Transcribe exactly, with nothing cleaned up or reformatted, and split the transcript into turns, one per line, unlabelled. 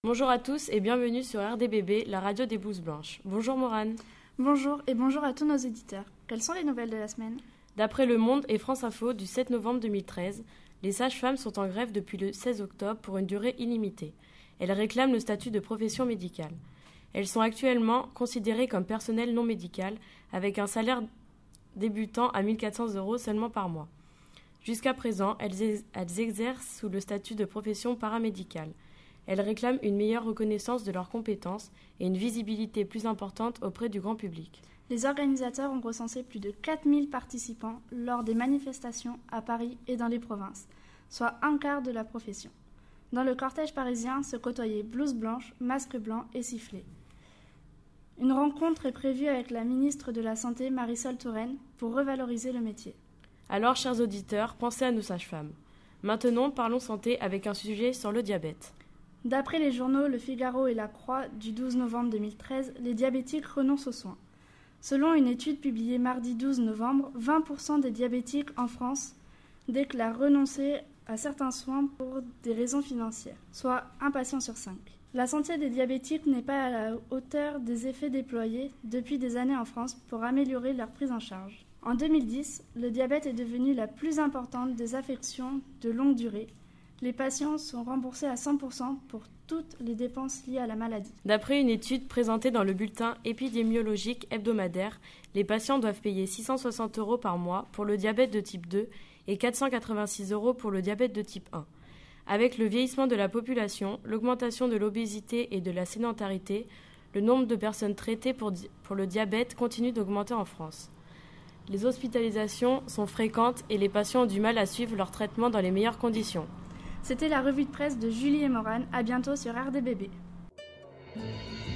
Bonjour à tous et bienvenue sur R D B B, la radio des blouses blanches. Bonjour Morane.
Bonjour et bonjour à tous nos éditeurs. Quelles sont les nouvelles de la semaine ?
D'après Le Monde et France Info du sept novembre deux mille treize, les sages-femmes sont en grève depuis le seize octobre pour une durée illimitée. Elles réclament le statut de profession médicale. Elles sont actuellement considérées comme personnel non médical avec un salaire débutant à mille quatre cents euros seulement par mois. Jusqu'à présent, elles, ex- elles exercent sous le statut de profession paramédicale. Elles réclament une meilleure reconnaissance de leurs compétences et une visibilité plus importante auprès du grand public.
Les organisateurs ont recensé plus de quatre mille participants lors des manifestations à Paris et dans les provinces, soit un quart de la profession. Dans le cortège parisien se côtoyaient blouses blanches, masques blancs et sifflets. Une rencontre est prévue avec la ministre de la Santé, Marisol Touraine, pour revaloriser le métier.
Alors, chers auditeurs, pensez à nos sages-femmes. Maintenant, parlons santé avec un sujet sur le diabète.
D'après les journaux Le Figaro et La Croix du douze novembre deux mille treize, les diabétiques renoncent aux soins. Selon une étude publiée mardi douze novembre, vingt pour cent des diabétiques en France déclarent renoncer à certains soins pour des raisons financières, soit un patient sur cinq. La santé des diabétiques n'est pas à la hauteur des effets déployés depuis des années en France pour améliorer leur prise en charge. En deux mille dix, le diabète est devenu la plus importante des affections de longue durée. Les patients sont remboursés à cent pour cent pour toutes les dépenses liées à la maladie.
D'après une étude présentée dans le bulletin épidémiologique hebdomadaire, les patients doivent payer six cent soixante euros par mois pour le diabète de type deux et quatre cent quatre-vingt-six euros pour le diabète de type un. Avec le vieillissement de la population, l'augmentation de l'obésité et de la sédentarité, le nombre de personnes traitées pour, di- pour le diabète continue d'augmenter en France. Les hospitalisations sont fréquentes et les patients ont du mal à suivre leur traitement dans les meilleures conditions.
C'était la revue de presse de Julie et Morane. À bientôt sur R D B B.